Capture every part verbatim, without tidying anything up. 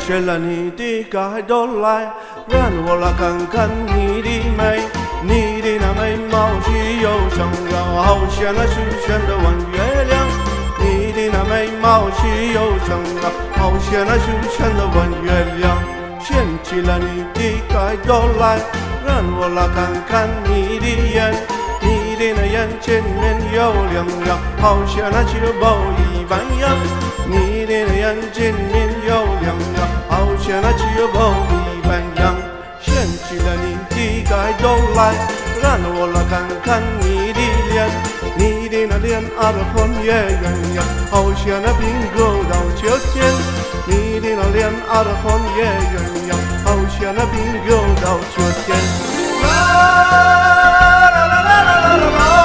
起了你的盖头来，让我来看看你的美。你的那眉毛细又长绕，好像那许仙的弯月亮。你的那眉毛细又长绕，好像那许仙的弯月亮。掀起了你的盖头来，让我来看看你的眼。你的那眼前面有两样，好像那酒包一般样。你的那眼前面有两样，好像那酒包一般样。掀起了你的盖头来，让我来看看你的脸。你的那脸啊，红也圆呀，好像那苹果到秋天。你的那脸啊，红也圆呀，好像那苹果到秋天。啦啦啦啦啦啦啦。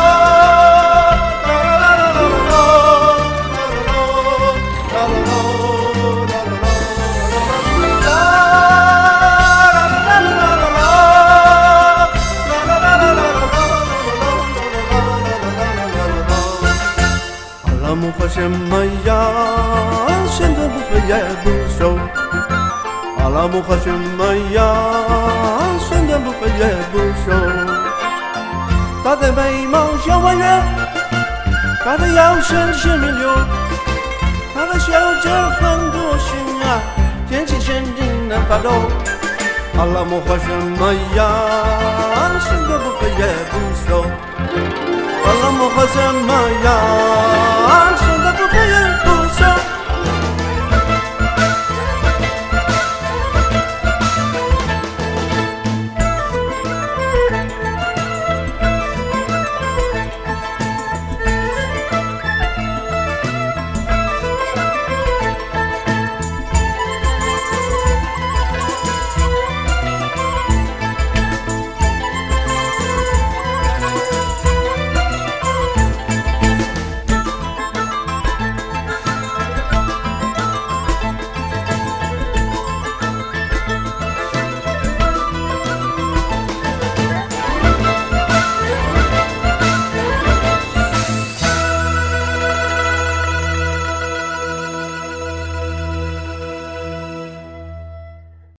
阿拉木和什么样，显得不肥也不瘦。阿拉木和什么样，显得不肥也不瘦。他的眉毛像弯月，他的腰身是米柳，他的笑着很多心啊，天气限定难发抖。阿拉木和什么样，显得不肥也不瘦。阿拉木和什么样，显得不肥也